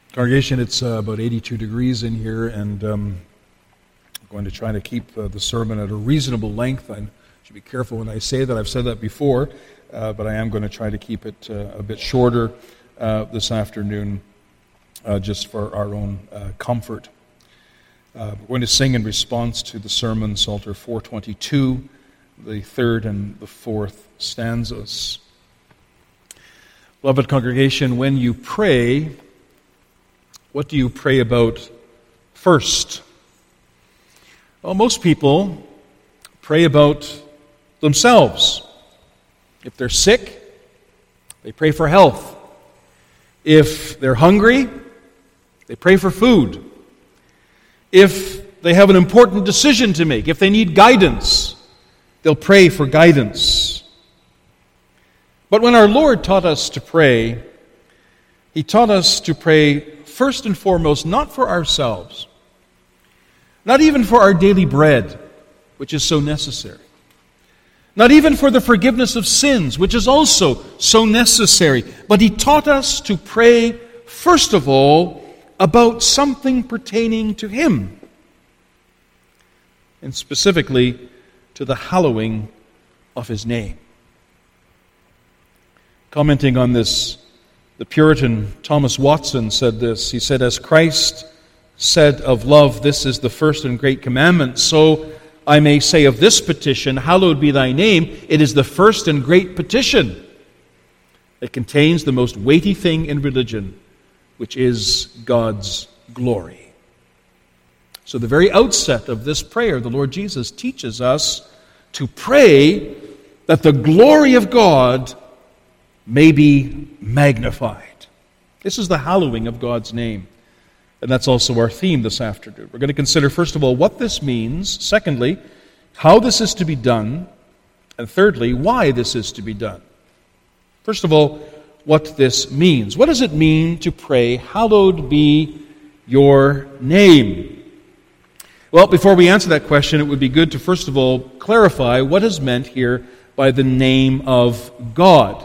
Congregation, it's about 82 degrees in here, and I'm going to try to keep the sermon at a reasonable length. I should be careful when I say that. I've said that before, but I am going to try to keep it a bit shorter this afternoon, just for our own comfort. We're going to sing in response to the sermon, Psalter 422, the third and the fourth stanzas. Beloved congregation, when you pray, what do you pray about first? Well, most people pray about themselves. If they're sick, they pray for health. If they're hungry, they pray for food. If they have an important decision to make, if they need guidance, they'll pray for guidance. But when our Lord taught us to pray, He taught us to pray first and foremost, not for ourselves, not even for our daily bread, which is so necessary, not even for the forgiveness of sins, which is also so necessary, but He taught us to pray, first of all, about something pertaining to Him, and specifically to the hallowing of His name. Commenting on this, the Puritan Thomas Watson said this. He said, "As Christ said of love, this is the first and great commandment, so I may say of this petition, hallowed be thy name, it is the first and great petition. It contains the most weighty thing in religion, which is God's glory." So the very outset of this prayer, the Lord Jesus teaches us to pray that the glory of God may be magnified. This is the hallowing of God's name. And that's also our theme this afternoon. We're going to consider, first of all, what this means. Secondly, how this is to be done. And thirdly, why this is to be done. First of all, what this means. What does it mean to pray, hallowed be your name? Well, before we answer that question, it would be good to first of all clarify what is meant here by the name of God.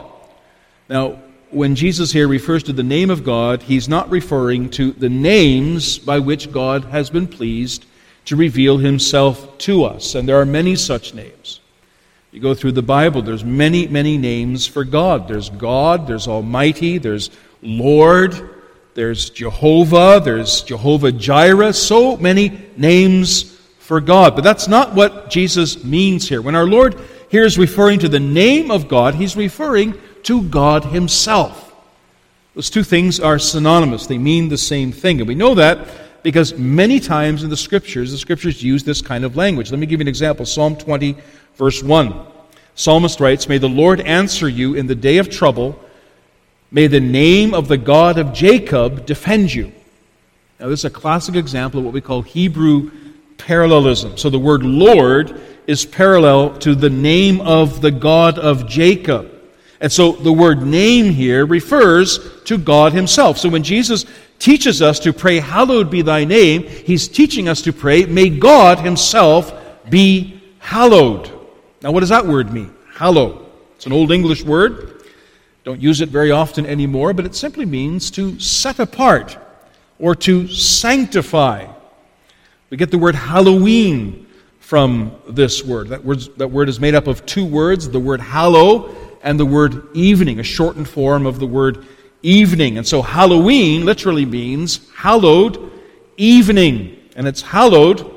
Now, when Jesus here refers to the name of God, He's not referring to the names by which God has been pleased to reveal Himself to us. And there are many such names. You go through the Bible, there's many, many names for God. There's God, there's Almighty, there's Lord, there's Jehovah, there's Jehovah Jireh. So many names for God. But that's not what Jesus means here. When our Lord here is referring to the name of God, He's referring to God Himself. Those two things are synonymous. They mean the same thing. And we know that because many times in the Scriptures use this kind of language. Let me give you an example. Psalm 20, verse 1. Psalmist writes, "May the Lord answer you in the day of trouble. May the name of the God of Jacob defend you." Now this is a classic example of what we call Hebrew parallelism. So the word Lord is parallel to the name of the God of Jacob. And so the word name here refers to God Himself. So when Jesus teaches us to pray, hallowed be thy name, He's teaching us to pray, may God Himself be hallowed. Now what does that word mean? Hallow. It's an old English word. Don't use it very often anymore, but it simply means to set apart or to sanctify. We get the word Halloween from this word. That word is made up of two words, the word hallow and the word evening, a shortened form of the word evening. And so Halloween literally means hallowed evening. And it's hallowed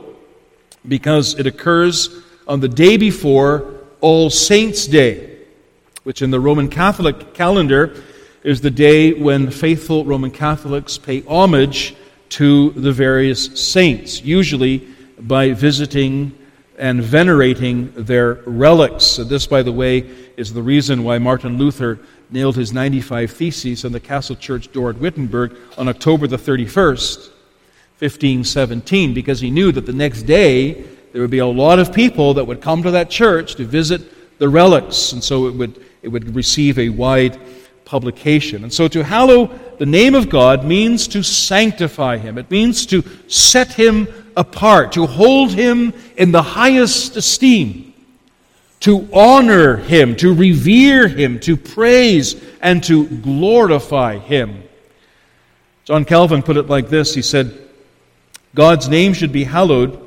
because it occurs on the day before All Saints' Day, which in the Roman Catholic calendar is the day when faithful Roman Catholics pay homage to the various saints, usually by visiting and venerating their relics. And this, by the way, is the reason why Martin Luther nailed his 95 Theses on the Castle Church door at Wittenberg on October the 31st, 1517, because he knew that the next day there would be a lot of people that would come to that church to visit the relics, and so it would receive a wide publication. And so to hallow the name of God means to sanctify Him. It means to set Him apart, to hold Him in the highest esteem, to honor Him, to revere Him, to praise and to glorify Him. John Calvin put it like this. He said, that God's name should be hallowed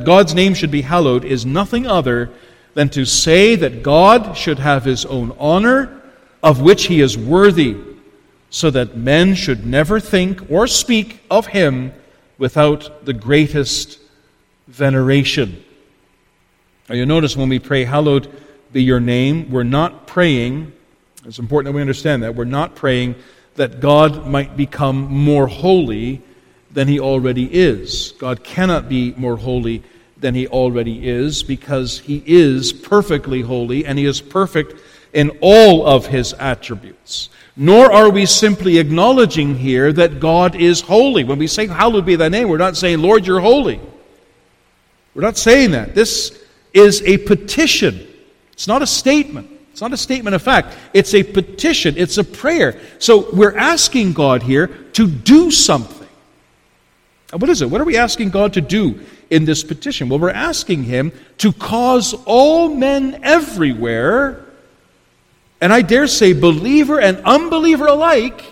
is nothing other than to say that God should have His own honor, of which He is worthy, so that men should never think or speak of Him without the greatest veneration. Now you notice when we pray, hallowed be your name, we're not praying, it's important that we understand that, we're not praying that God might become more holy than He already is. God cannot be more holy than He already is, because He is perfectly holy and He is perfect in all of His attributes. Nor are we simply acknowledging here that God is holy. When we say, hallowed be thy name, we're not saying, Lord, you're holy. We're not saying that. This is a petition. It's not a statement. It's not a statement of fact. It's a petition. It's a prayer. So we're asking God here to do something. And what is it? What are we asking God to do in this petition? Well, we're asking Him to cause all men everywhere, and I dare say believer and unbeliever alike,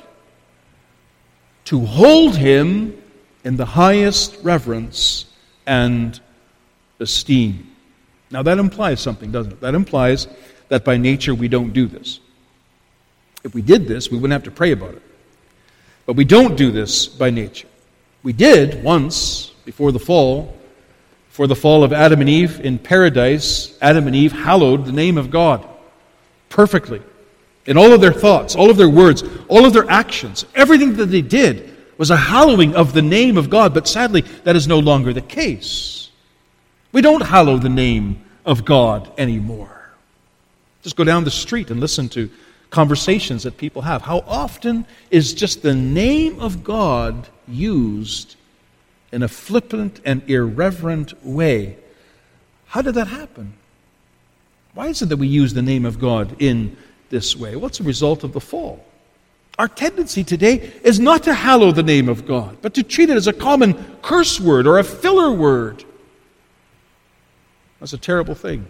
to hold Him in the highest reverence and esteem. Now that implies something, doesn't it? That implies that by nature we don't do this. If we did this, we wouldn't have to pray about it. But we don't do this by nature. We did once, before the fall of Adam and Eve in paradise. Adam and Eve hallowed the name of God perfectly. In all of their thoughts, all of their words, all of their actions, everything that they did was a hallowing of the name of God. But sadly, that is no longer the case. We don't hallow the name of God anymore. Just go down the street and listen to conversations that people have. How often is just the name of God used in a flippant and irreverent way? How did that happen? Why is it that we use the name of God in this way? Well, it's a result of the fall. Our tendency today is not to hallow the name of God, but to treat it as a common curse word or a filler word. That's a terrible thing.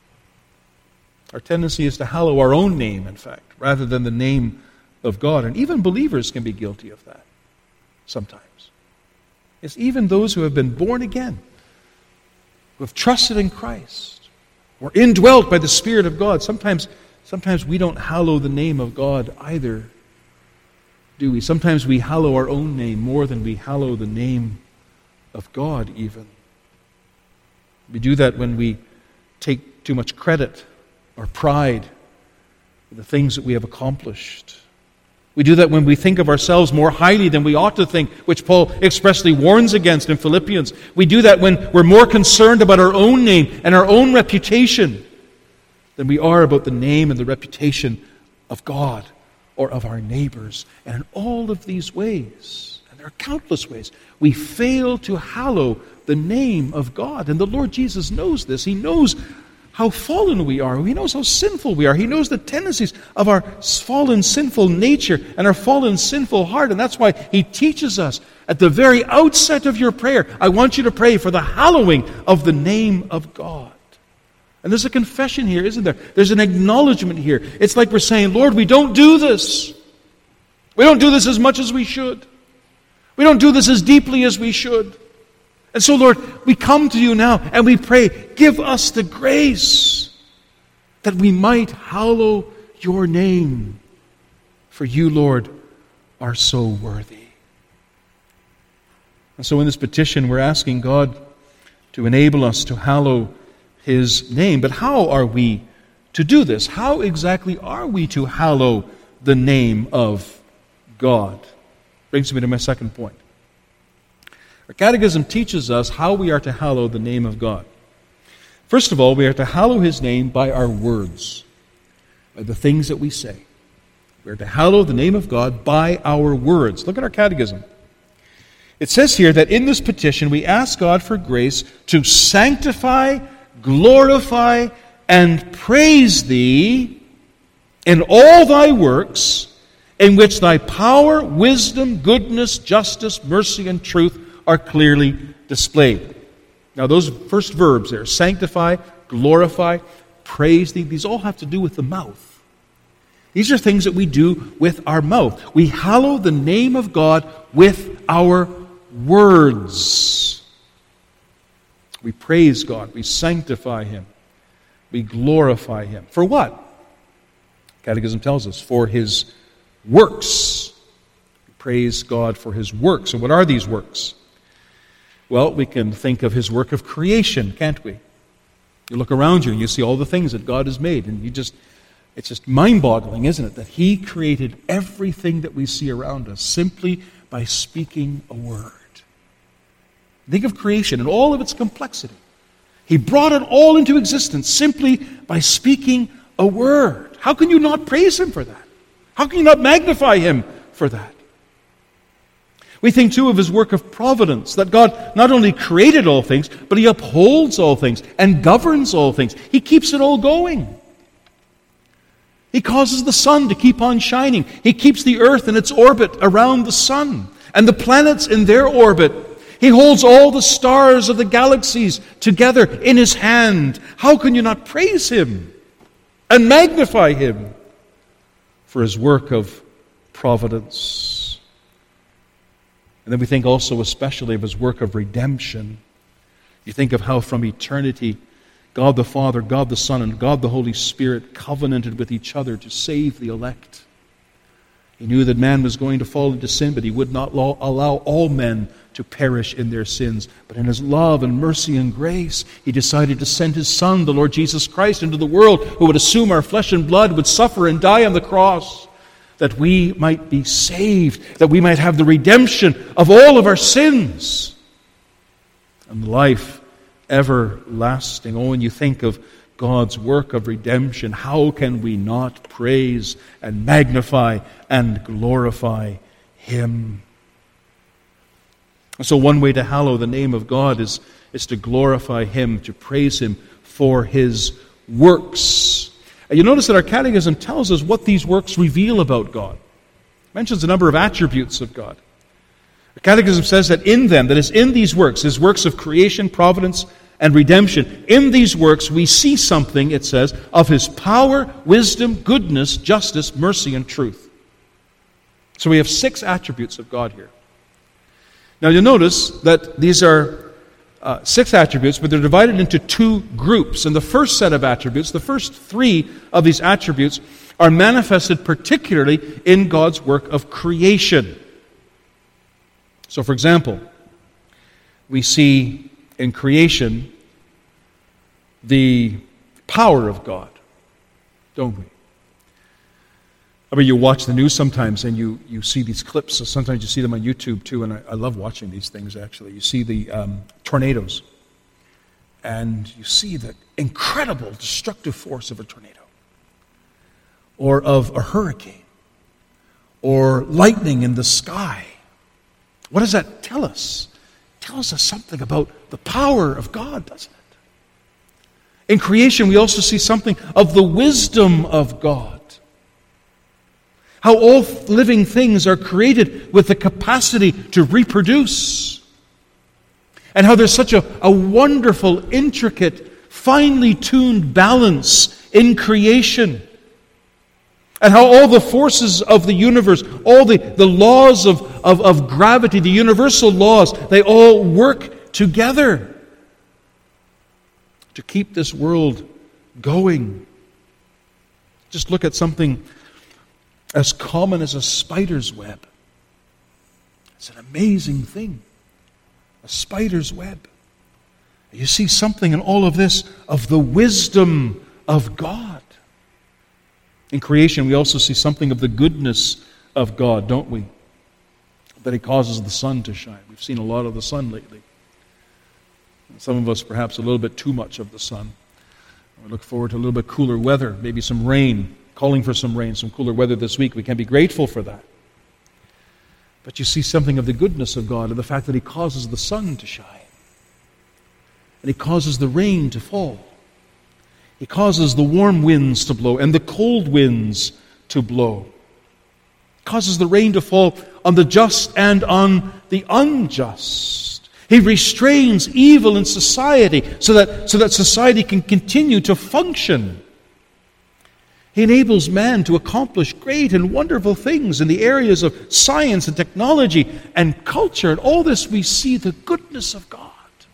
Our tendency is to hallow our own name, in fact, rather than the name of God. And even believers can be guilty of that sometimes. It's even those who have been born again, who have trusted in Christ, or indwelt by the Spirit of God. Sometimes we don't hallow the name of God either, do we? Sometimes we hallow our own name more than we hallow the name of God even. We do that when we take too much credit or pride for the things that we have accomplished. We do that when we think of ourselves more highly than we ought to think, which Paul expressly warns against in Philippians. We do that when we're more concerned about our own name and our own reputation than we are about the name and the reputation of God or of our neighbors. And in all of these ways, and there are countless ways, we fail to hallow the name of God. And the Lord Jesus knows this. He knows how fallen we are. He knows how sinful we are. He knows the tendencies of our fallen, sinful nature and our fallen, sinful heart. And that's why He teaches us at the very outset of your prayer, I want you to pray for the hallowing of the name of God. And there's a confession here, isn't there? There's an acknowledgement here. It's like we're saying, Lord, we don't do this. We don't do this as much as we should. We don't do this as deeply as we should. And so, Lord, we come to you now and we pray, give us the grace that we might hallow your name. For you, Lord, are so worthy. And so in this petition, we're asking God to enable us to hallow His name. But how are we to do this? How exactly are we to hallow the name of God? Brings me to my second point. Our catechism teaches us how we are to hallow the name of God. First of all, we are to hallow His name by our words, by the things that we say. We are to hallow the name of God by our words. Look at our catechism. It says here that in this petition we ask God for grace to sanctify, glorify, and praise Thee in all Thy works, in which Thy power, wisdom, goodness, justice, mercy, and truth are clearly displayed. Now those first verbs there, sanctify, glorify, praise Thee, these all have to do with the mouth. These are things that we do with our mouth. We hallow the name of God with our words. We praise God. We sanctify Him. We glorify Him. For what? Catechism tells us, for His works. We praise God for His works. And what are these works? Well, we can think of His work of creation, can't we? You look around you and you see all the things that God has made, and it's just mind-boggling, isn't it, that He created everything that we see around us simply by speaking a word. Think of creation and all of its complexity. He brought it all into existence simply by speaking a word. How can you not praise Him for that? How can you not magnify Him for that? We think too of His work of providence, that God not only created all things, but He upholds all things and governs all things. He keeps it all going. He causes the sun to keep on shining. He keeps the earth in its orbit around the sun and the planets in their orbit. He holds all the stars of the galaxies together in His hand. How can you not praise Him and magnify Him for His work of providence? And then we think also especially of His work of redemption. You think of how from eternity God the Father, God the Son, and God the Holy Spirit covenanted with each other to save the elect. He knew that man was going to fall into sin, but He would not allow all men to perish in their sins. But in His love and mercy and grace, He decided to send His Son, the Lord Jesus Christ, into the world, who would assume our flesh and blood, would suffer and die on the cross, that we might be saved, that we might have the redemption of all of our sins and life everlasting. Oh, when you think of God's work of redemption, how can we not praise and magnify and glorify Him? So one way to hallow the name of God is to glorify Him, to praise Him for His works. And you notice that our catechism tells us what these works reveal about God. It mentions a number of attributes of God. The Catechism says that in them, that is in these works, His works of creation, providence, and redemption, in these works we see something, it says, of His power, wisdom, goodness, justice, mercy, and truth. So we have 6 attributes of God here. Now you'll notice that these are 6 attributes, but they're divided into 2 groups. And the first set of attributes, the first 3 of these attributes, are manifested particularly in God's work of creation. So, for example, we see in creation the power of God, don't we? I mean, you watch the news sometimes and you see these clips. So sometimes you see them on YouTube too, and I love watching these things actually. You see the tornadoes, and you see the incredible destructive force of a tornado, or of a hurricane, or lightning in the sky. What does that tell us? It tells us something about the power of God, doesn't it? In creation, we also see something of the wisdom of God. How all living things are created with the capacity to reproduce. And how there's such a wonderful, intricate, finely tuned balance in creation. And how all the forces of the universe, all the laws of gravity, the universal laws, they all work together to keep this world going. Just look at something as common as a spider's web. It's an amazing thing. A spider's web. You see something in all of this of the wisdom of God. In creation, we also see something of the goodness of God, don't we? That He causes the sun to shine. We've seen a lot of the sun lately. Some of us perhaps a little bit too much of the sun. We look forward to a little bit cooler weather, maybe some rain, calling for some rain, some cooler weather this week. We can be grateful for that. But you see something of the goodness of God and the fact that He causes the sun to shine. And He causes the rain to fall. He causes the warm winds to blow and the cold winds to blow. He causes the rain to fall on the just and on the unjust. He restrains evil in society so that society can continue to function. He enables man to accomplish great and wonderful things in the areas of science and technology and culture. And all this we see the goodness of God.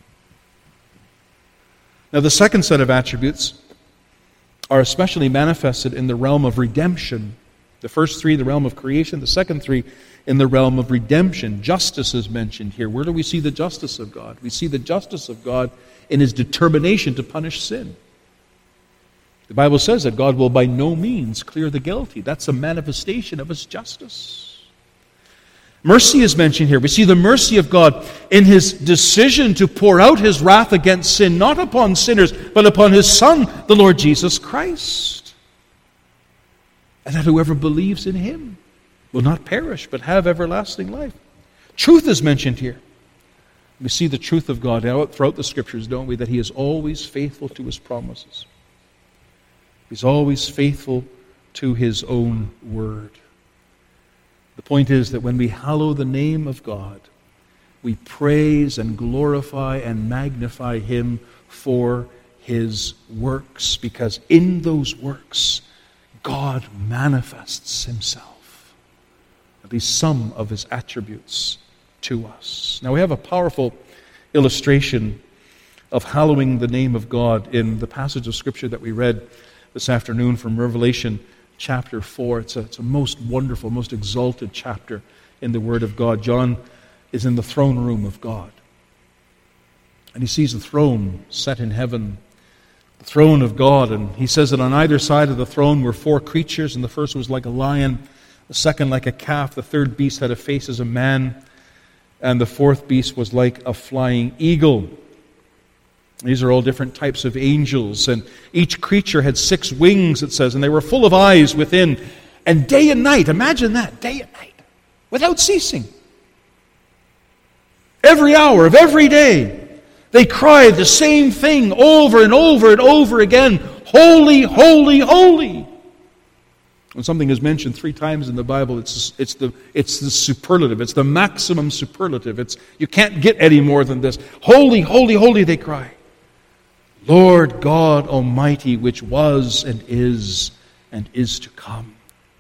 Now the second set of attributes are especially manifested in the realm of redemption. The first three, the realm of creation. The second three, in the realm of redemption. Justice is mentioned here. Where do we see the justice of God? We see the justice of God in His determination to punish sin. The Bible says that God will by no means clear the guilty. That's a manifestation of His justice. Mercy is mentioned here. We see the mercy of God in His decision to pour out His wrath against sin, not upon sinners, but upon His Son, the Lord Jesus Christ. And that whoever believes in Him will not perish, but have everlasting life. Truth is mentioned here. We see the truth of God throughout the Scriptures, don't we? That He is always faithful to His promises. He's always faithful to His own word. The point is that when we hallow the name of God, we praise and glorify and magnify Him for His works, because in those works, God manifests Himself, at least some of His attributes, to us. Now we have a powerful illustration of hallowing the name of God in the passage of Scripture that we read this afternoon from Revelation chapter 4. It's a most wonderful, most exalted chapter in the Word of God. John is in the throne room of God. And he sees the throne set in heaven, the throne of God. And he says that on either side of the throne were four creatures, and the first was like a lion, the second like a calf, the third beast had a face as a man, and the fourth beast was like a flying eagle. These are all different types of angels, and each creature had 6 wings, it says, and they were full of eyes within. And day and night, imagine that, day and night, without ceasing. Every hour of every day, they cried the same thing over and over and over again, holy, holy, holy. When something is mentioned 3 times in the Bible, it's the superlative, it's the maximum superlative. You can't get any more than this. Holy, holy, holy, they cry. Lord God Almighty, which was and is to come.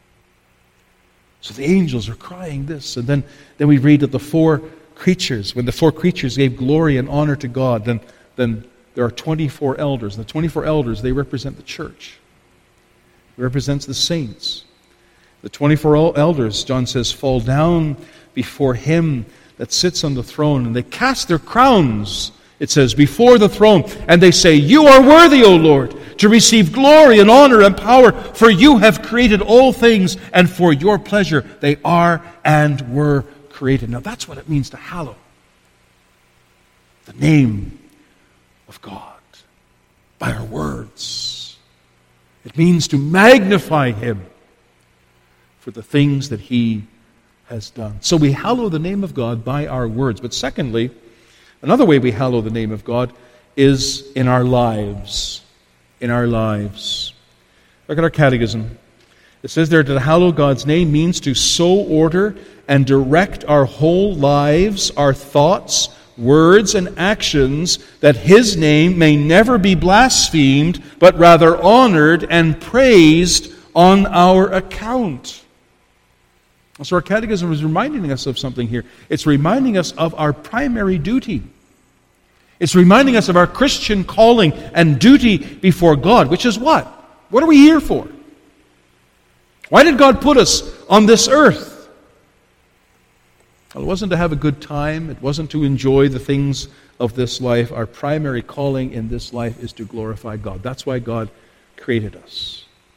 So the angels are crying this. And then we read that the 4 creatures, when the 4 creatures gave glory and honor to God, then there are 24 elders. And the 24 elders, they represent the church. It represents the saints. The 24 elders, John says, fall down before Him that sits on the throne, and they cast their crowns, it says, before the throne, and they say, You are worthy, O Lord, to receive glory and honor and power, for You have created all things, and for Your pleasure they are and were created. Now that's what it means to hallow the name of God by our words. It means to magnify Him for the things that He has done. So we hallow the name of God by our words. But secondly, another way we hallow the name of God is in our lives. In our lives. Look at our catechism. It says there, to hallow God's name means to so order and direct our whole lives, our thoughts, words, and actions, that His name may never be blasphemed, but rather honored and praised on our account. So our catechism is reminding us of something here. It's reminding us of our primary duty. It's reminding us of our Christian calling and duty before God, which is what? What are we here for? Why did God put us on this earth? Well, it wasn't to have a good time. It wasn't to enjoy the things of this life. Our primary calling in this life is to glorify God. That's why God created us.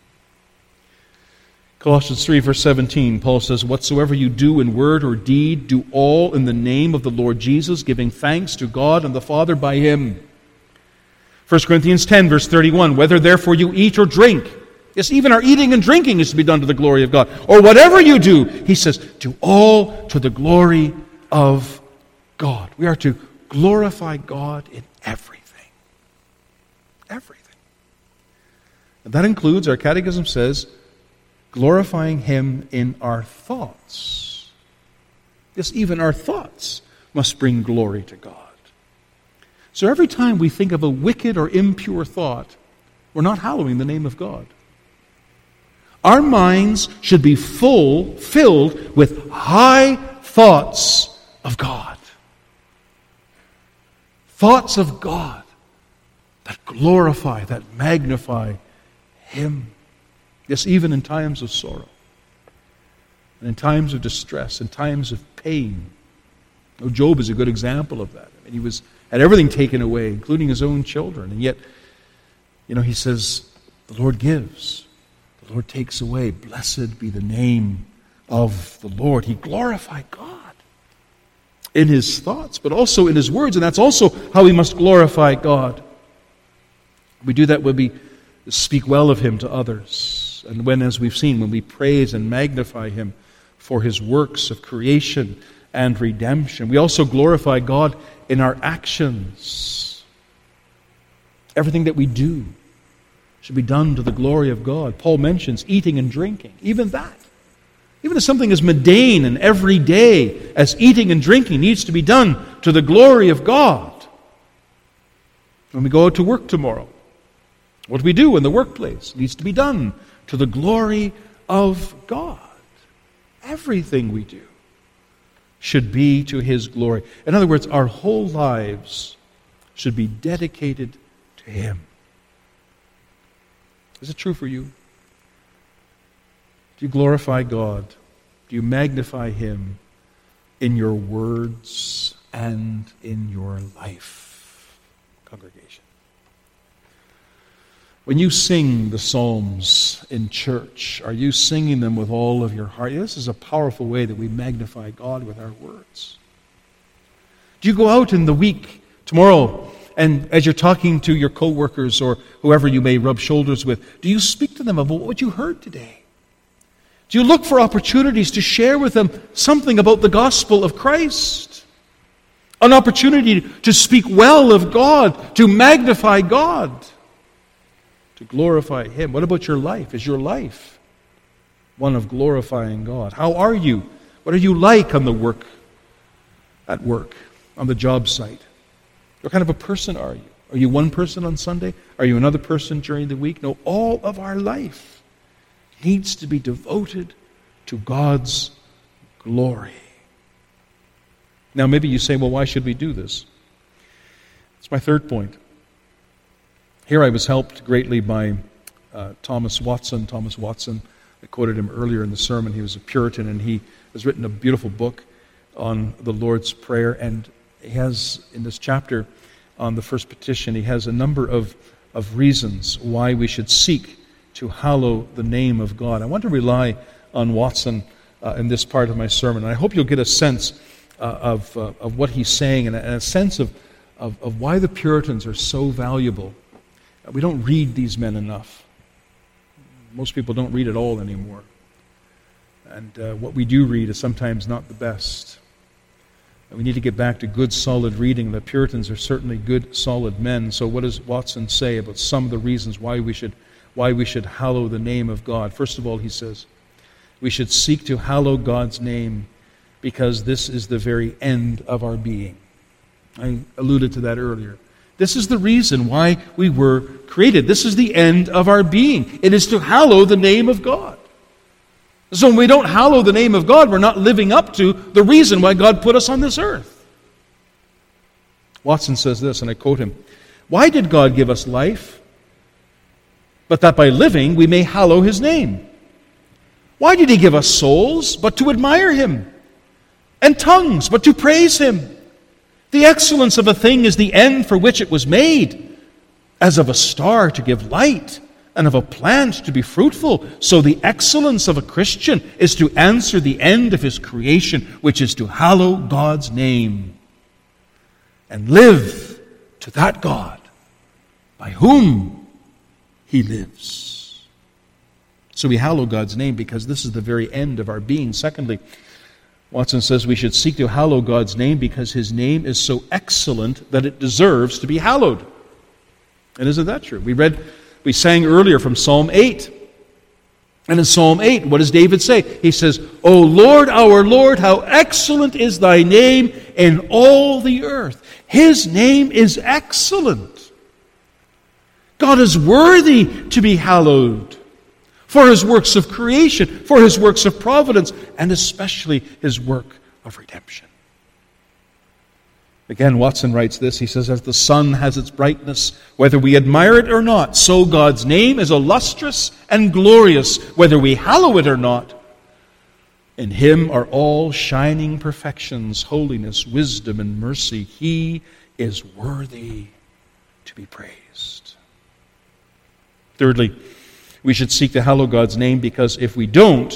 Colossians 3, verse 17, Paul says, Whatsoever you do in word or deed, do all in the name of the Lord Jesus, giving thanks to God and the Father by Him. 1 Corinthians 10, verse 31, Whether therefore you eat or drink, yes, even our eating and drinking is to be done to the glory of God. Or whatever you do, he says, do all to the glory of God. We are to glorify God in everything. Everything. And that includes, our catechism says, glorifying Him in our thoughts. Yes, even our thoughts must bring glory to God. So every time we think of a wicked or impure thought, we're not hallowing the name of God. Our minds should be filled with high thoughts of God. Thoughts of God that glorify, that magnify Him. Yes, even in times of sorrow, and in times of distress, in times of pain. Oh, Job is a good example of that. I mean, he had everything taken away, including his own children. And yet, he says, the Lord gives, the Lord takes away. Blessed be the name of the Lord. He glorified God in his thoughts, but also in his words. And that's also how we must glorify God. We do that when we speak well of Him to others. And when, as we've seen, when we praise and magnify Him for His works of creation and redemption. We also glorify God in our actions. Everything that we do should be done to the glory of God. Paul mentions eating and drinking. Even that. Even if something as mundane and everyday as eating and drinking needs to be done to the glory of God. When we go out to work tomorrow, what we do in the workplace needs to be done to the glory of God. Everything we do should be to His glory. In other words, our whole lives should be dedicated to Him. Is it true for you? Do you glorify God? Do you magnify Him in your words and in your life, congregation? When you sing the Psalms in church, are you singing them with all of your heart? This is a powerful way that we magnify God with our words. Do you go out in the week tomorrow, and as you're talking to your co-workers or whoever you may rub shoulders with, do you speak to them about what you heard today? Do you look for opportunities to share with them something about the gospel of Christ? An opportunity to speak well of God, to magnify God, to glorify Him. What about your life? Is your life one of glorifying God? How are you? What are you like at work, on the job site? What kind of a person are you? Are you one person on Sunday? Are you another person during the week? No, all of our life needs to be devoted to God's glory. Now, maybe you say, well, why should we do this? It's my third point. Here I was helped greatly by Thomas Watson. Thomas Watson, I quoted him earlier in the sermon. He was a Puritan, and he has written a beautiful book on the Lord's Prayer. And he has, in this chapter on the first petition, he has a number of reasons why we should seek to hallow the name of God. I want to rely on Watson in this part of my sermon. And I hope you'll get a sense of what he's saying and a sense of why the Puritans are so valuable. We don't read these men enough. Most people don't read at all anymore. And what we do read is sometimes not the best. And we need to get back to good, solid reading. The Puritans are certainly good, solid men. So what does Watson say about some of the reasons why we should hallow the name of God? First of all, he says, we should seek to hallow God's name because this is the very end of our being. I alluded to that earlier. This is the reason why we were created. This is the end of our being. It is to hallow the name of God. So when we don't hallow the name of God, we're not living up to the reason why God put us on this earth. Watson says this, and I quote him, "Why did God give us life? But that by living we may hallow His name. Why did He give us souls? But to admire Him. And tongues, but to praise Him. The excellence of a thing is the end for which it was made, as of a star to give light, and of a plant to be fruitful. So the excellence of a Christian is to answer the end of his creation, which is to hallow God's name, and live to that God by whom He lives." So we hallow God's name because this is the very end of our being. Secondly, Watson says we should seek to hallow God's name because His name is so excellent that it deserves to be hallowed. And isn't that true? We sang earlier from Psalm 8. And in Psalm 8, what does David say? He says, "O Lord, our Lord, how excellent is Thy name in all the earth." His name is excellent. God is worthy to be hallowed. for His works of creation, for His works of providence, and especially His work of redemption. Again, Watson writes this. He says, as the sun has its brightness, whether we admire it or not, so God's name is illustrious and glorious, whether we hallow it or not. In Him are all shining perfections, holiness, wisdom, and mercy. He is worthy to be praised. Thirdly, we should seek to hallow God's name, because if we don't,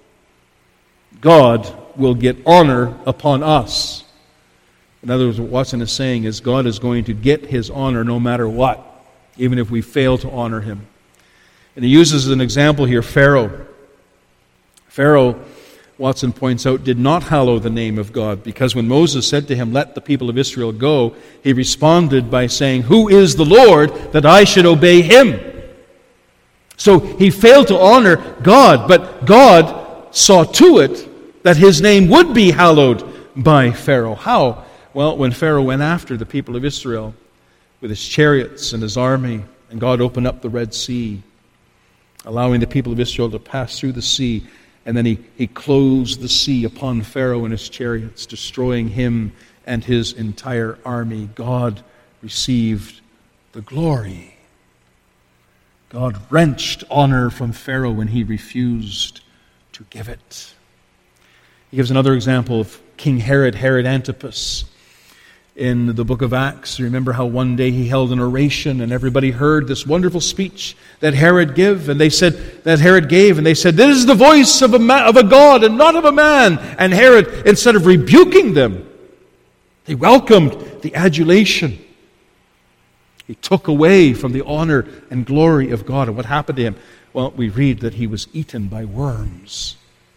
God will get honor upon us. In other words, what Watson is saying is God is going to get His honor no matter what, even if we fail to honor Him. And he uses as an example here Pharaoh. Pharaoh, Watson points out, did not hallow the name of God, because when Moses said to him, let the people of Israel go, he responded by saying, who is the Lord that I should obey Him? So he failed to honor God, but God saw to it that His name would be hallowed by Pharaoh. How? Well, when Pharaoh went after the people of Israel with his chariots and his army, and God opened up the Red Sea, allowing the people of Israel to pass through the sea, and then he closed the sea upon Pharaoh and his chariots, destroying him and his entire army. God received the glory. God wrenched honor from Pharaoh when he refused to give it. He gives another example of King Herod Antipas. In the book of Acts, remember how one day he held an oration and everybody heard this wonderful speech that Herod gave, and they said, this is the voice of a God and not of a man. And Herod, instead of rebuking them, he welcomed the adulation. He took away from the honor and glory of God. And what happened to him? Well, we read that he was eaten by worms.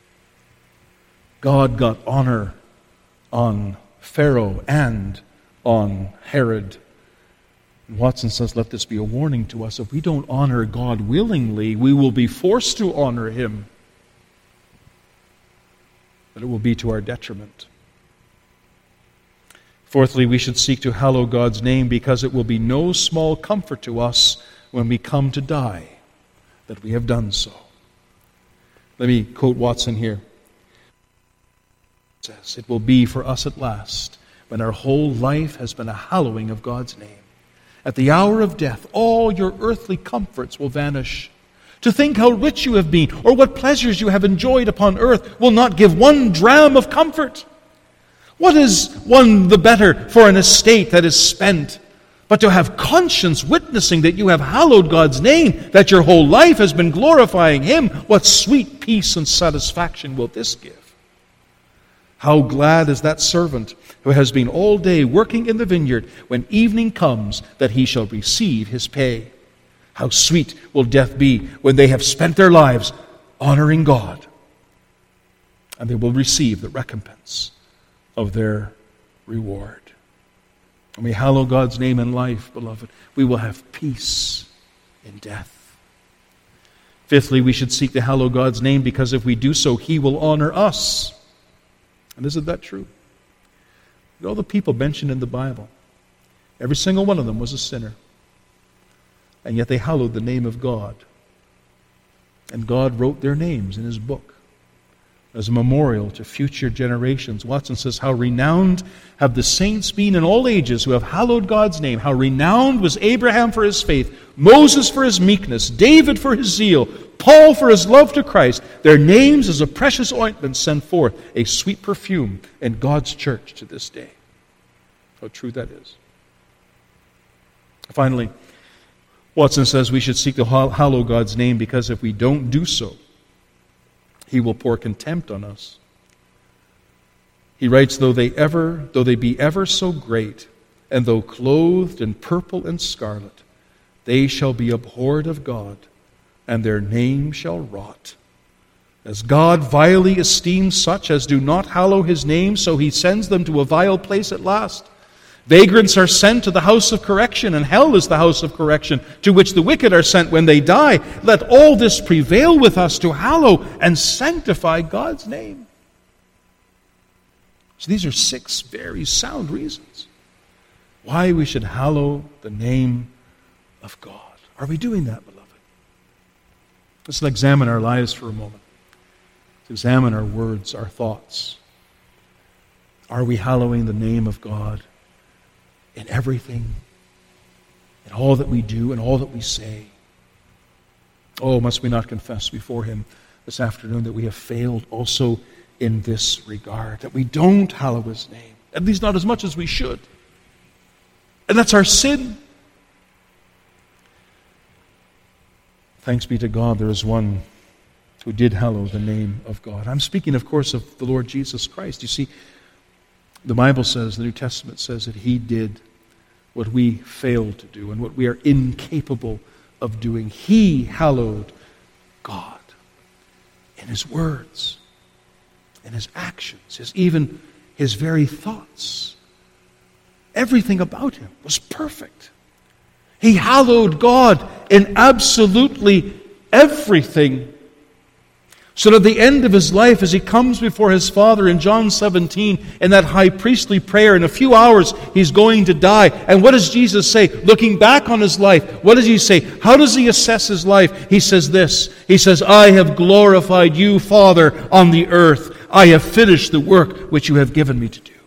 God got honor on Pharaoh and on Herod. And Watson says, let this be a warning to us. If we don't honor God willingly, we will be forced to honor Him. But it will be to our detriment. Fourthly, we should seek to hallow God's name, because it will be no small comfort to us when we come to die that we have done so. Let me quote Watson here. It says, it will be for us at last, when our whole life has been a hallowing of God's name. At the hour of death, all your earthly comforts will vanish. To think how rich you have been, or what pleasures you have enjoyed upon earth, will not give one dram of comfort. What is one the better for an estate that is spent, but to have conscience witnessing that you have hallowed God's name, that your whole life has been glorifying Him? What sweet peace and satisfaction will this give? How glad is that servant who has been all day working in the vineyard, when evening comes, that he shall receive his pay. How sweet will death be when they have spent their lives honoring God, and they will receive the recompense of their reward. When we hallow God's name in life, beloved, we will have peace in death. Fifthly, we should seek to hallow God's name, because if we do so, He will honor us. And isn't that true? All the people mentioned in the Bible, every single one of them was a sinner. And yet they hallowed the name of God. And God wrote their names in His book as a memorial to future generations. Watson says, how renowned have the saints been in all ages who have hallowed God's name. How renowned was Abraham for his faith, Moses for his meekness, David for his zeal, Paul for his love to Christ. Their names as a precious ointment send forth a sweet perfume in God's church to this day. How true that is. Finally, Watson says we should seek to hallow God's name, because if we don't do so, He will pour contempt on us. He writes, though they be ever so great, and though clothed in purple and scarlet, they shall be abhorred of God, and their name shall rot. As God vilely esteems such as do not hallow His name, so He sends them to a vile place at last. Vagrants are sent to the house of correction, and hell is the house of correction, to which the wicked are sent when they die. Let all this prevail with us to hallow and sanctify God's name. So these are 6 very sound reasons why we should hallow the name of God. Are we doing that, beloved? Let's examine our lives for a moment. Let's examine our words, our thoughts. Are we hallowing the name of God in everything, in all that we do, and all that we say? Oh, must we not confess before Him this afternoon that we have failed also in this regard, that we don't hallow His name, at least not as much as we should. And that's our sin. Thanks be to God, there is one who did hallow the name of God. I'm speaking, of course, of the Lord Jesus Christ. You see, the Bible says, the New Testament says that He did what we fail to do and what we are incapable of doing. He hallowed God in His words, in His actions, even His very thoughts. Everything about Him was perfect. He hallowed God in absolutely everything. So that at the end of His life, as He comes before His Father in John 17, in that high priestly prayer, in a few hours He's going to die. And what does Jesus say? Looking back on His life, what does He say? How does He assess His life? He says this. He says, I have glorified you, Father, on the earth. I have finished the work which you have given me to do.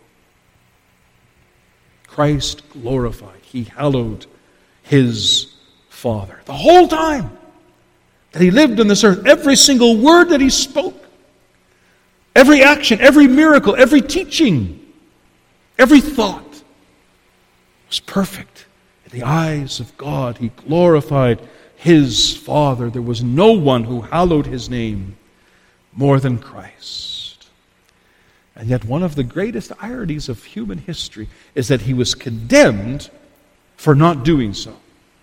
Christ glorified. He hallowed His Father. The whole time that He lived on this earth, every single word that He spoke, every action, every miracle, every teaching, every thought was perfect. In the eyes of God, He glorified His Father. There was no one who hallowed His name more than Christ. And yet one of the greatest ironies of human history is that He was condemned for not doing so.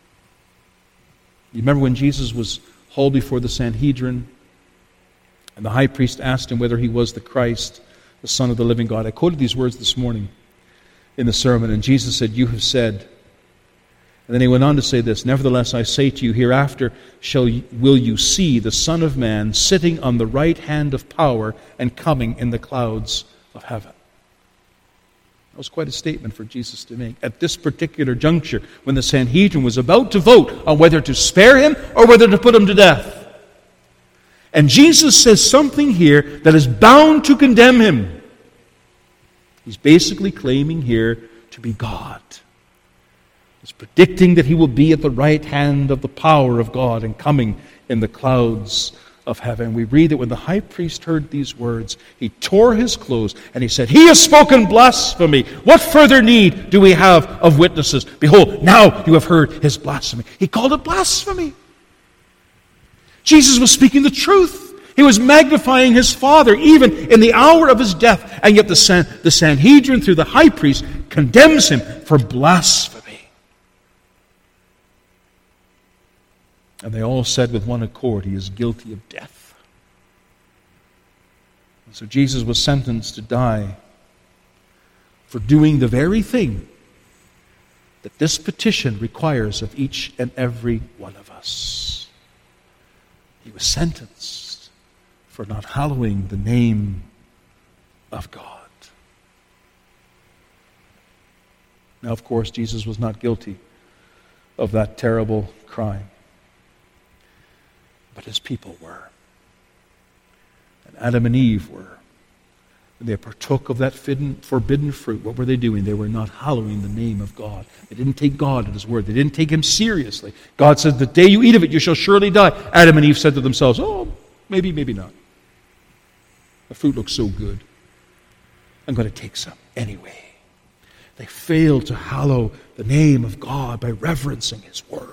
You remember when Jesus was hauled before the Sanhedrin, and the high priest asked Him whether He was the Christ, the Son of the living God. I quoted these words this morning in the sermon, and Jesus said, you have said. And then He went on to say this, nevertheless I say to you, hereafter will you see the Son of Man sitting on the right hand of power and coming in the clouds of heaven. That was quite a statement for Jesus to make at this particular juncture when the Sanhedrin was about to vote on whether to spare Him or whether to put Him to death. And Jesus says something here that is bound to condemn Him. He's basically claiming here to be God. He's predicting that He will be at the right hand of the power of God and coming in the clouds of heaven. We read that when the high priest heard these words, he tore his clothes and he said, He has spoken blasphemy. What further need do we have of witnesses? Behold, now you have heard his blasphemy. He called it blasphemy. Jesus was speaking the truth. He was magnifying His Father even in the hour of His death. And yet the Sanhedrin, through the high priest, condemns Him for blasphemy. And they all said with one accord, He is guilty of death. And so Jesus was sentenced to die for doing the very thing that this petition requires of each and every one of us. He was sentenced for not hallowing the name of God. Now, of course, Jesus was not guilty of that terrible crime. But His people were. And Adam and Eve were. When they partook of that forbidden fruit, what were they doing? They were not hallowing the name of God. They didn't take God at His word. They didn't take Him seriously. God said, the day you eat of it, you shall surely die. Adam and Eve said to themselves, oh, maybe, maybe not. The fruit looks so good. I'm going to take some anyway. They failed to hallow the name of God by reverencing His word.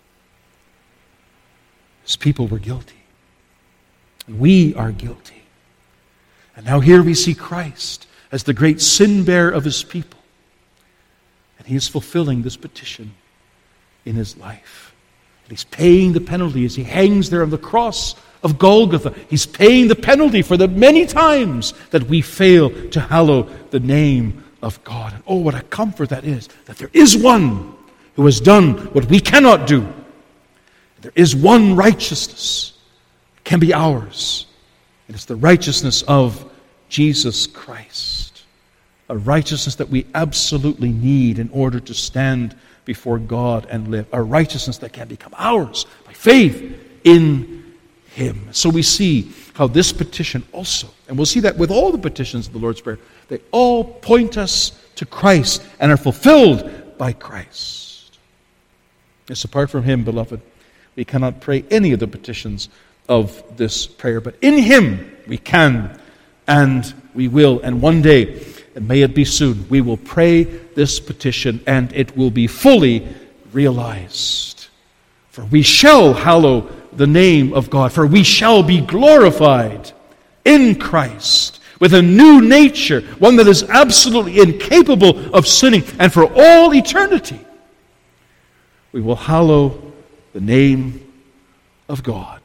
His people were guilty. And we are guilty. And now here we see Christ as the great sin bearer of His people. And He is fulfilling this petition in His life. And He's paying the penalty as He hangs there on the cross of Golgotha. He's paying the penalty for the many times that we fail to hallow the name of God. And oh, what a comfort that is, that there is one who has done what we cannot do. There is one righteousness that can be ours. And it's the righteousness of Jesus Christ. A righteousness that we absolutely need in order to stand before God and live. A righteousness that can become ours by faith in Him. So we see how this petition also, and we'll see that with all the petitions of the Lord's Prayer, they all point us to Christ and are fulfilled by Christ. Yes, apart from Him, beloved, we cannot pray any of the petitions of this prayer, but in Him we can and we will. And one day, and may it be soon, we will pray this petition and it will be fully realized. For we shall hallow the name of God, for we shall be glorified in Christ with a new nature, one that is absolutely incapable of sinning, and for all eternity we will hallow the name of God.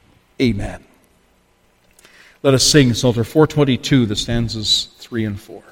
Amen. Let us sing Psalter 422, the stanzas 3 and 4.